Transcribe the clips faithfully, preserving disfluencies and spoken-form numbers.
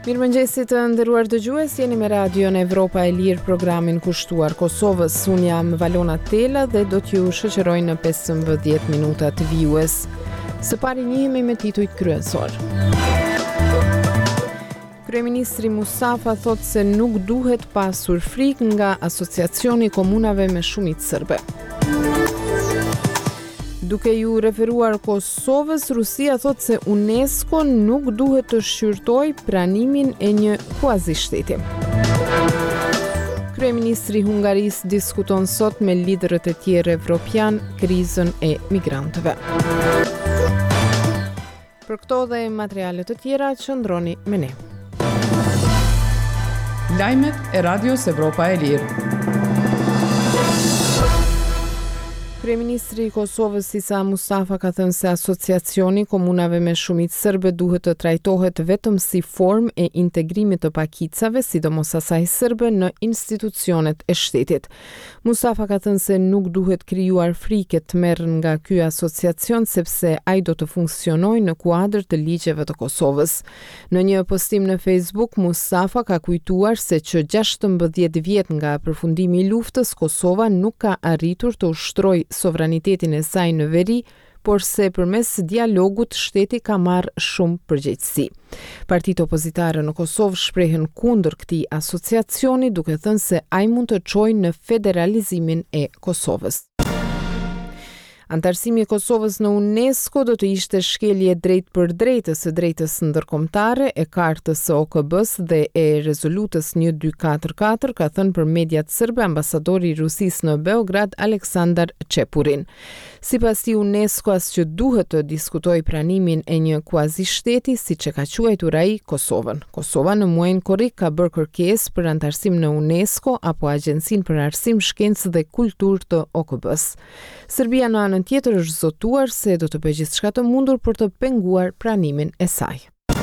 Mirëmëngjesi të nderuar dëgjues, jeni me radion Evropa e Lirë, programin kushtuar Kosovës. Unë jam Valona Tela dhe do t'ju shoqëroj në pesëmbëdhjetë minuta të vijues. Së pari njihemi me titujt kryesor. Kryeministri Mustafa thot se nuk duhet pasur frikë nga Asociacioni i Komunave me Shumicë Serbe. Duke ju referuar Kosovës, Rusia thot se UNESCO nuk duhet të shqyrtoj pranimin e një kuazishteti. Kryeministri Hungarisë diskuton sot me liderët e tjerë evropian krizën e migrantëve. Për këto dhe materiale të tjera, qëndroni me ne. Lajmet e Radios Evropa e Lirë. Kryeministri i Kosovës Isa Mustafa ka thënë se Asociacioni Komunave me Shumicë Serbe duhet të trajtohet vetëm si formë e integrimit të pakicave, sidomos asaj serbe, në institucionet e shtetit. Mustafa ka thënë se nuk duhet krijuar frikë të merr nga ky asociacion sepse ai do të funksionojë në kuadër të ligjeve të Kosovës. Në një postim në Facebook, Mustafa ka kujtuar se që gjashtëmbëdhjetë vjet nga përfundimi i luftës, Kosova nuk ka arritur të ushtrojë sovranitetin e saj në veri, por se përmes dialogut shteti ka marrë shumë përgjegjësi. Partitë opozitare në Kosovë shprehen kundër këtij asociacioni, duke thënë se ai mund të çojë në federalizimin e Kosovës. Antarësimi i Kosovës në UNESCO do të ishte shkelje drejt për drejtë së drejtës ndërkombëtare, e kartës së O K B-s dhe e rezolutës një dy katër katër, ka thënë për mediat serbe ambasadori i Rusisë në Beograd Aleksandar Çepurin. Sipas tij, UNESCO as që duhet të diskutojë pranimin e një kuazishteti, siç e ka quajtur ai Kosovën. Kosova në muajin korrik ka bërë kërkesë për antarësim në UNESCO apo Agjencinë për Arsim, Shkencë dhe Kulturë të O K B-s. Serbia në anën tjetër është zotuar se do të bëjë gjithçka të mundur për të penguar pranimin e saj.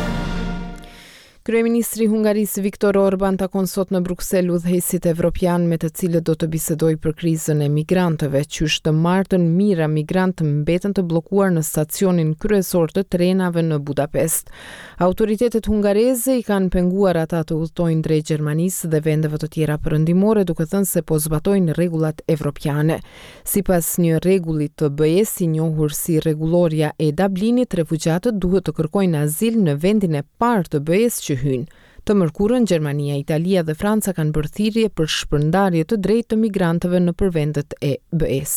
Kryeministri i Hungarisë Viktor Orban takon sot në Bruksel udhëheqësit evropian me të cilët do të bisedojë për krizën e migrantëve. Qysh të martën mijëra migrantë mbeten të bllokuar në stacionin kryesor të trenave në Budapest. Autoritetet hungareze i kanë penguar ata të udhtojnë drejt Gjermanisë dhe vendeve të tjera perëndimore, duke thënë se po zbatojnë rregullat evropiane. Sipas një rregulli të B E-s i njohur si rregulloria e Dublinit, refugjatët duhet të kërkojnë azil në vendin e parë të B E-s që hynë. Të mërkurën, Gjermania, Italia dhe Franca kanë bërë thirrje për shpërndarje të drejtë të migrantëve nëpër vendet e B E-s.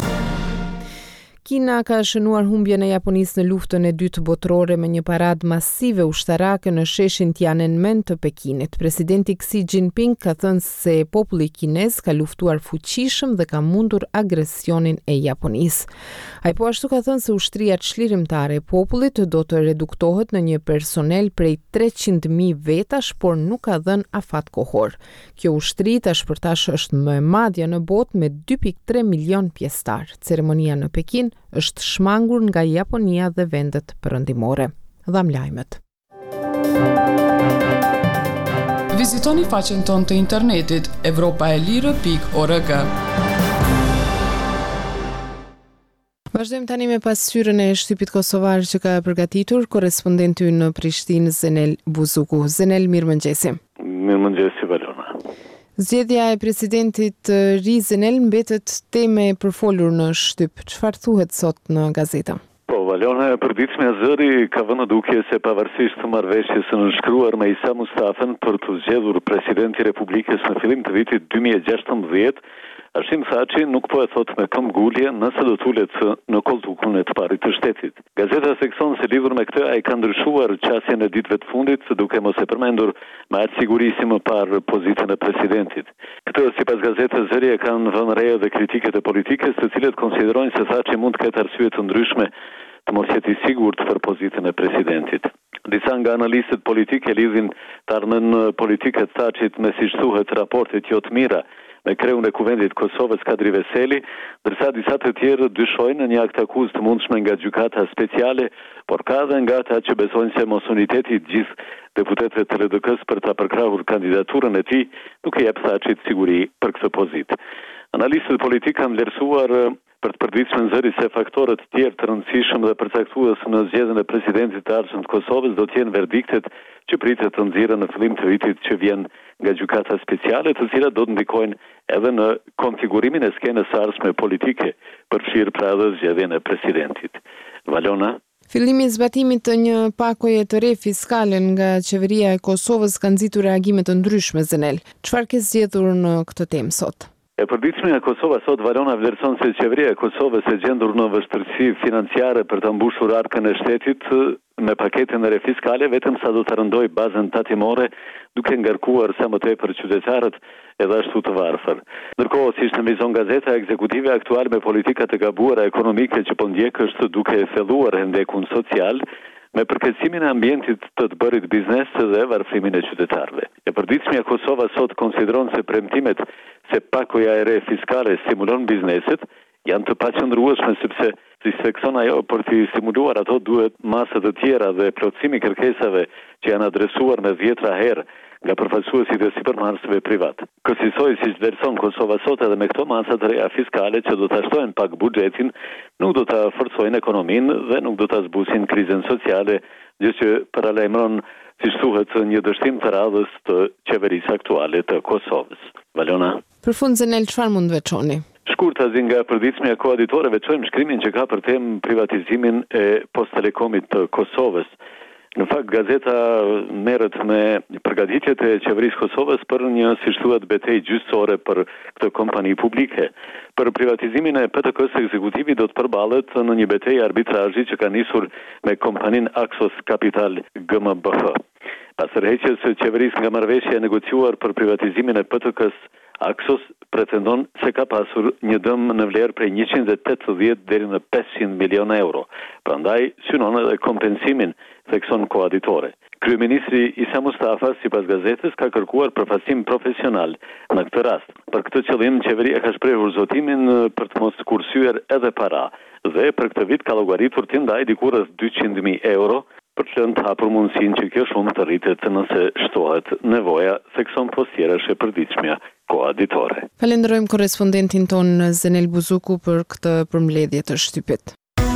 Kina ka shënuar humbjen e Japonisë në luftën e dytë botërore me një paradë masive ushtarake në sheshin Tiananmen të Pekinit. Presidenti Xi Jinping ka thënë se populli kinez ka luftuar fuqishëm dhe ka mundur agresionin e Japonisë. Ai po ashtu ka thënë se ushtria çlirimtare e popullit do të reduktohet në një personel prej treqind mijë vetash, por nuk ka dhënë afat kohor. Kjo ushtri tash për tash është më e madhja në botë me dy pikë tre milion pjesëtar. Ceremonia në Pekin është shmangur nga Japonia dhe vendet perëndimore. Dham lajmet. Vizitoni faqen tonë të internetit evropa e lirë pikë org. Vazhdojmë tani me pasqyrën e shtypit kosovar që ka përgatitur korrespondenti në Prishtinë Zenel Buzuku. Zenel, mirëmëngjesi. Mirëmëngjesi, Valona. Zgjedhja e presidentit ri Zenel mbetet temë e përfolur në shtyp. Çfarë thuhet sot në gazeta? Po, Valona, e përditshmja zëri ka vënë duke se pavarësisht të marrëveshjes së nënshkruar me Isa Mustafën për të zgjedhur presidenti i Republikës në fillim të vitit dy mijë e gjashtëmbëdhjetë, Arsim Thaçi nuk po e thot me këmbë ngulje nëse do tulet në koltukun e të parit të shtetit. Gazeta thekson se lidhur me këtë ai ka ndryshuar qasjen e ditëve të fundit, duke mos e përmendur me atë siguri si më parë pozitën e presidentit. Këtë sipas gazetës zëri e kanë vënë re edhe kritiket e politikës, të cilët konsiderojnë se Thaçi mund të ketë arsye të ndryshme të mos jetë i sigurt për pozitën e presidentit. Disa nga analistët politikë lidhin të ardhmen politikët Thaçit me siç thuhet raportet jo të mira me kreun e kuvendit Kosovës Kadri Veseli, ndërsa disa të tjerë dyshojnë në një akt akuzë të mundshme nga gjykata speciale, por ka dhe nga ata që besojnë se mos uniteti të gjithë deputetëve të L D K-s për ta përkrahur kandidaturën e tij, nuk i jep Thaçit siguri për këtë pozitë. Analistët politikë kanë vlerësuar për të përditshme në zëri se faktorët tjerë të rëndësishëm dhe përcaktues në zgjedhjen e presidentit të ardhshëm të Kosovës do të jenë verdiktet që pritet të nxirren në fillim të vitit që vjen nga gjykata speciale, të cilat do të ndikojnë edhe në konfigurimin e skenës së ardhshme politike, përfshirë pra edhe zgjedhjen e presidentit. Valona. Fillimi i zbatimit të një pakoje të re fiskale nga qeveria e Kosovës ka nxitur reagime të ndryshme Zenel. Çfarë ke zgjedhur në këtë temë sot? E përditshmja e Kosovës sot Valona vlerëson se qeveria e Kosovës e gjendur në vështirësi financiare për të mbushur arkën e shtetit me paketën e re fiskale, vetëm sa do të rëndoj bazën tatimore, duke ngarkuar sa më tepër qytetarët edhe ashtu të varfër. Ndërkohë, siç nënvizon gazeta, ekzekutive aktuale me politikat e gabuara ekonomike që po ndjek është duke thelluar hendekun social, me përkeqësimin e ambientit të të bërit biznes dhe varfrimin e qytetarëve. E përditshmja Kosova sot konsideron se premtimet se pakoja e re fiskale stimulon bizneset janë të paqëndrueshme, sepse si sekson ajo për të stimuluar ato duhet masë të tjera dhe plotësimi kërkesave që janë adresuar me dhjetra herë nga përfaqësuesit e sipërmarrësve privat. Kësaj siç vlerëson Kosova sot edhe me këto masa të reja fiskale që do të shtojnë pak buxhetin, nuk do të forcojnë ekonominë dhe nuk do të zbusin krizën sociale, gjë që paralajmëron, siç thuhet, një dështim të radhës të qeverisë aktuale të Kosovës. Valona. Për fund Zenel, çfarë mund veçoni? Shkurt azi nga përditshmja e koaditore veçojmë shkrimin që ka për temë privatizimin e Posttelekomit të Kosovës. Në fakt, gazeta merret me përgatitjet e qeverisë Kosovës për një, siç thuhet, betejë gjyqësore për këtë kompani publike. Për privatizimin e P T K-s ekzekutivi do të përballet në një betejë arbitrazhi që ka nisur me kompaninë Axos Capital G m B H. Pas tërheqjes së qeverisë nga marrëveshja e negociuar për privatizimin e P T K-s, Axos pretendon se ka pasur një dëm në vlerë prej njëqind e tetëdhjetë deri në pesëqind milion euro. Prandaj synon edhe kompensimin, thekson koaditore. Kryeministri Isa Mustafa, sipas gazetës, ka kërkuar përfaqësim profesional në këtë rast. Për këtë qëllim, qeveria ka shprehur zotimin për të mos kursyer edhe para dhe për këtë vit ka llogaritur të ndaj diku rreth dyqind mijë euro për të lënë të hapur mundësinë që kjo shumë të rritet nëse shtohet nevoja, thekson postjerash e përditshmja koaditore. Falenderojmë korrespondentin ton Zenel Buzuku për këtë përmbledhje të shtypit.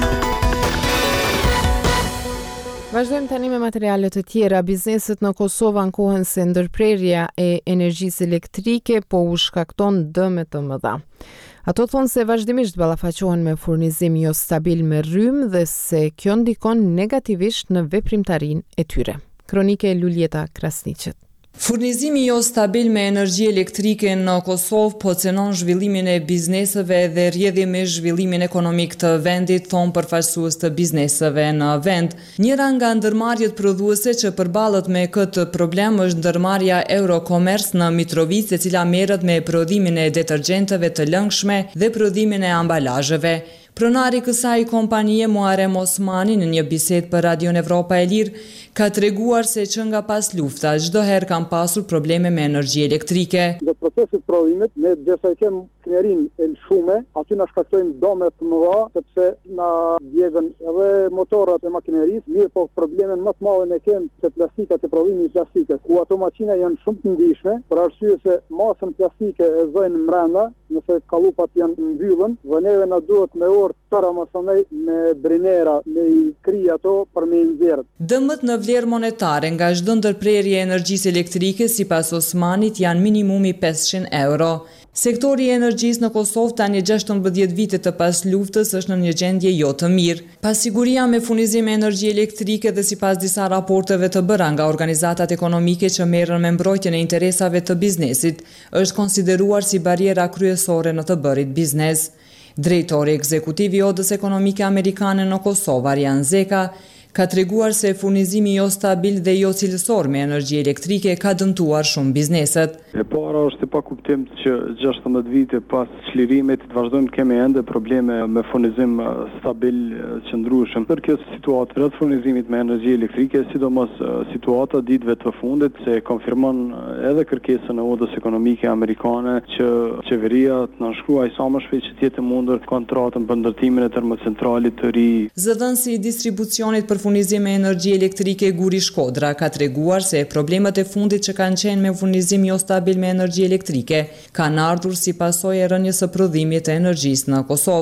Vazhdojmë tani me materiale të tjera. Bizneset në Kosovë ankohen se ndërprerja e energjisë elektrike po u shkakton dëme të mëdha. Ato thonë se vazhdimisht ballafaqohen me furnizim jo stabil me rrymë dhe se kjo ndikon negativisht në veprimtarinë e tyre. Kronike Luljeta Krasniqet. Furnizimi jo stabil me energji elektrike në Kosovë po cenon zhvillimin e bizneseve dhe rrjedhje me zhvillimin ekonomik të vendit, thonë përfaqësues të bizneseve në vend. Njëra nga ndërmarrjet prodhuese që përballet me këtë problem është ndërmarrja Eurocommerce në Mitrovic, e cila merret me prodhimin e detergjenteve të lëngshme dhe prodhimin e ambalazheve. Pronari kësaj kompanie Muharrem Osmani në një bisedë për Radion Evropa e Lirë ka treguar se që nga pas lufta çdo herë kanë pasur probleme me energji elektrike. Në procesin e prodhimit ne derisa kem knerin e lëshume, aty na shkaktojnë dëme të mëdha sepse na djegën edhe motorat e makinerisë, mirë po problemin më të madh ne kemi se plastikat e prodhimit të plastikës, ku ato makina janë shumë të ndihshme, për arsye se masën plastike e zojnë brenda, nëse kallupat janë mbyllën, dhe neve na duhet me orë tëra masonej me brinera, me i kri ato për me nxjerrë. Dëmët në vlerë monetare nga çdo ndërprerje e energjisë elektrike sipas Osmanit janë minimumi pesëqind euro. Sektori i energjisë në Kosovë tani gjashtëmbëdhjetë vite të pas luftës është në një gjendje jo të mirë. Pasiguria me furnizim me energji elektrike dhe sipas disa raporteve të bëra nga organizatat ekonomike që merren me mbrojtjen e interesave të biznesit, është konsideruar si bariera kryesore në të bërit biznes. Drejtori ekzekutiv i Odës Ekonomike Amerikane në Kosovë, Arjan Zeka, ka treguar se furnizimi jo stabil dhe jo cilësor me energji elektrike ka dëmtuar shumë bizneset. E para është e pa kuptim që gjashtëmbëdhjetë vite pas çlirimit vazhdojmë kemi ende probleme me furnizim stabil qëndrueshëm. Për kjo situatë rreth furnizimit me energji elektrike, sidomos situata ditëve të fundit, se konfirmon edhe kërkesën e Odës Ekonomike Amerikane që qeveria të nënshkruaj sa më shpejt që të jetë mundur kontratën për ndërtimin e termocentralit të ri. Zëdhënësi i distribucionit për furnizim me energji elektrike Guri Shkodra ka treguar se problemet e fundit që kanë qenë me furnizim jo stabil me energji elektrike kanë ardhur si pasojë e rënies së prodhimit të energjisë në Kosovë.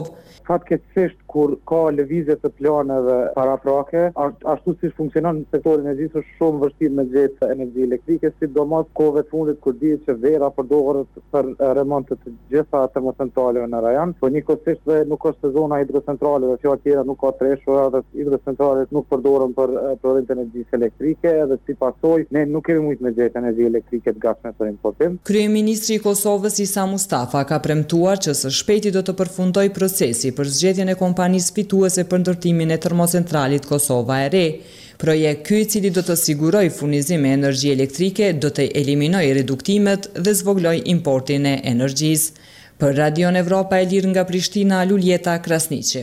Fatkeqësisht kur ka lëvizje të planeve paraprake, ashtu siç funksionon në sektorin e energjisë, është shumë vështirë me gjetë energji elektrike, sidomos kohëve të fundit kur dihet që vera përdoret për remonte të gjitha termocentraleve në rajon, por njëkohësisht dhe nuk është sezona hidrocentraleve, fjalë tjera nuk ka treshura dhe hidrocentralet nuk përdoren për prodhim të energjisë elektrike dhe si pasojë ne nuk kemi mujt me gjetë energji elektrike të gatshme për importim. Kryeministri i Kosovës Isa Mustafa ka premtuar që së shpejti do të përfundojë procesi për zgjedhjen e kompanisë fituese për ndërtimin e termocentralit Kosova e Re. Projekt ky, i cili do të sigurojë furnizim me energji elektrike, do të eliminojë reduktimet dhe zvoglojë importin e energjisë. Për Radion Evropa e Lirë nga Prishtina, Luljeta Krasniqi.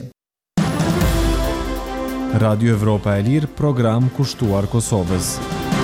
Radio Evropa e Lirë, program kushtuar Kosovës.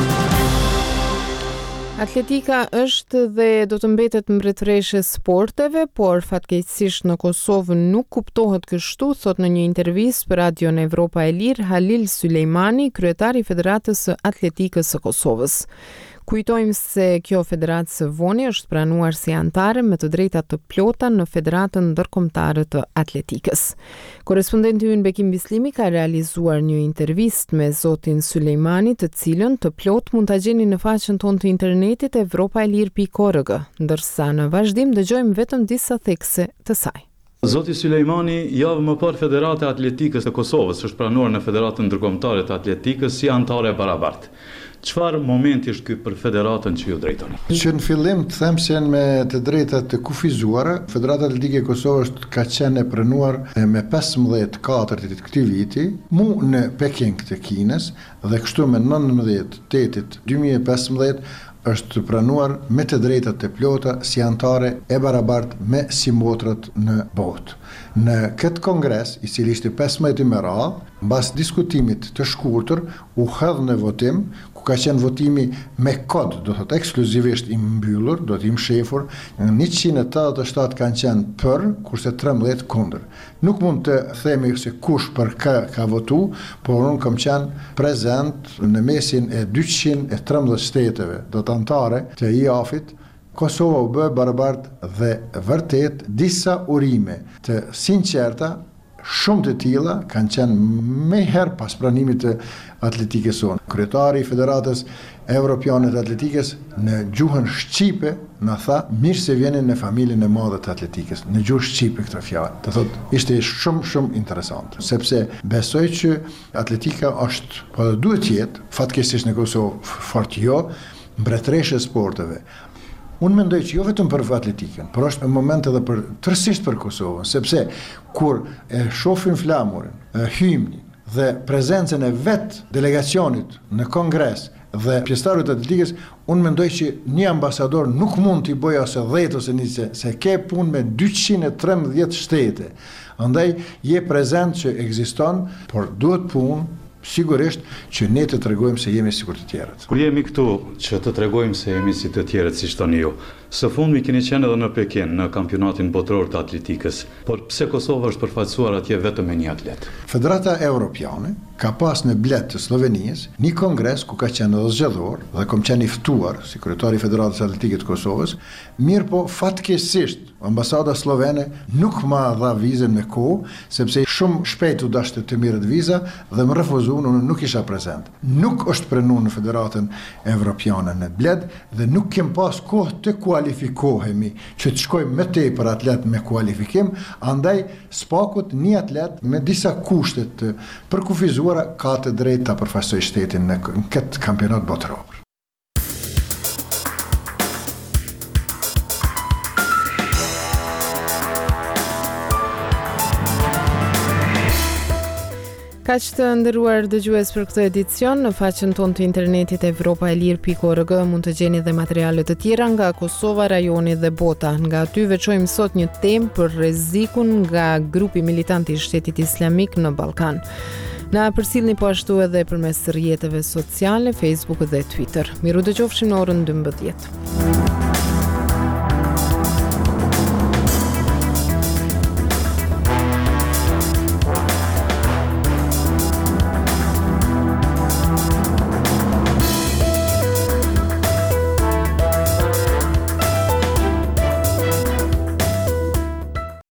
Atletika është dhe do të mbetet mbretëreshe sporteve, por fatkeqësisht në Kosovë nuk kuptohet kështu, thot në një intervistë për Radion Evropa e Lirë Halil Sulejmani, kryetari i Federatës së Atletikës së Kosovës. Kujtojmë se kjo federatë së voni është pranuar si antare me të drejtat të plota në Federatën Ndërkombëtare të Atletikës. Korrespondenti ynë Bekim Bislimi ka realizuar një intervistë me zotin Sulejmani, të cilën të plot mund ta gjeni në faqen tonë të internetit evropaelir pikë org, ndërsa në vazhdim dëgjojmë vetëm disa thekse të saj. Zoti Sulejmani, javë më parë Federata e Atletikës e Kosovës është pranuar në Federatën Ndërkombëtare të Atletikës si antare barabartë. Çfarë momenti është ky për federatën që ju drejtoni? Që në fillim të them se me të drejtat të kufizuara, Federata Atletike e Kosovës ka qenë e pranuar me pesëmbëdhjetë katër të këtij viti, mu në Peking të Kinës dhe kështu me nëntëmbëdhjetë tetit dy mijë e pesëmbëdhjetë është pranuar me të drejtat të plota si antare e barabartë me si motrat në botë. Në këtë kongres, i cili ishte pesëmbëdhjetë me radhë, mbas diskutimit të shkurtër, u hedh në votim, ku ka qenë votimi me kod, do thotë ekskluzivisht i mbyllur, do të i mshefur, njëqind e tetëdhjetë e shtatë kanë qenë për, kurse trembëdhjetë kundër. Nuk mund të themi se kush për kë ka votu, por unë kam qenë prezent në mesin e dyqind e trembëdhjetë shteteve, do të antare të I A F-it. Kosova u bë barabartë dhe vërtet disa urime të sinqerta, shumë të tilla kanë qenë më herë pas pranimit të atletikës sonë. Kryetari i Federatës Evropiane të Atletikës në gjuhën shqipe na tha mirë se vjeni në familjen e madhe të atletikës. Në gjuhë shqipe këtë fjalë. Do thotë ishte shumë shumë interesante, sepse besoj që atletika është, po duhet të jetë, fatkeqësisht në Kosovë fort jo, mbretëreshe e sporteve. Unë mendoj që jo vetëm për atletikën, por është në moment edhe për tërësisht për Kosovën, sepse kur e shohim flamurin, hymnin dhe prezencën e vet delegacionit në kongres dhe pjesëtarët e atletikës, unë mendoj që një ambasador nuk mund t'i bëjë ose dhjetë ose njëse, se ke punë me dyqind e trembëdhjetë shtete. Andaj je prezent që ekziston, por duhet punë sigurisht që ne të tregojmë se jemi sikur të tjerët. Kur jemi këtu që të tregojmë se jemi si të tjerët, si thoni ju, së fundmi keni qenë edhe në Pekin në kampionatin botëror të atletikës, por pse Kosova është përfaqësuar atje vetëm me një atlet? Federata Evropiane ka pas në Bled të Slovenisë një kongres ku ka qenë edhe zgjedhor dhe kam qenë i ftuar si kryetari i Federatës Atletike të Kosovës, mirë po fatkeqësisht ambasada slovene nuk ma dha vizën me kohë, sepse shumë shpejt u dashte të mirët viza dhe më refuzuan, unë nuk isha prezent. Nuk është pranuar në Federatën Evropiane në Bled dhe nuk kem pas kohë të kualifikohemi që të shkojmë me tej për atlet me kualifikim, andaj spakut një atlet me disa kushtet të përkufizuara ka të drejtë ta përfaqësojë shtetin në këtë kampionat botëror. Kaq të nderuar dëgjues për këtë edicion, në faqen tonë të internetit evropaelir pikë org mund të gjeni dhe materiale të tjera nga Kosova, rajoni dhe bota. Nga aty veçojmë sot një temë për rrezikun nga grupi militant i Shtetit Islamik në Ballkan. Na përcjellni po ashtu edhe përmes rrjeteve sociale, Facebook dhe Twitter. Miru dëgjofshim në orën dymbëdhjetë.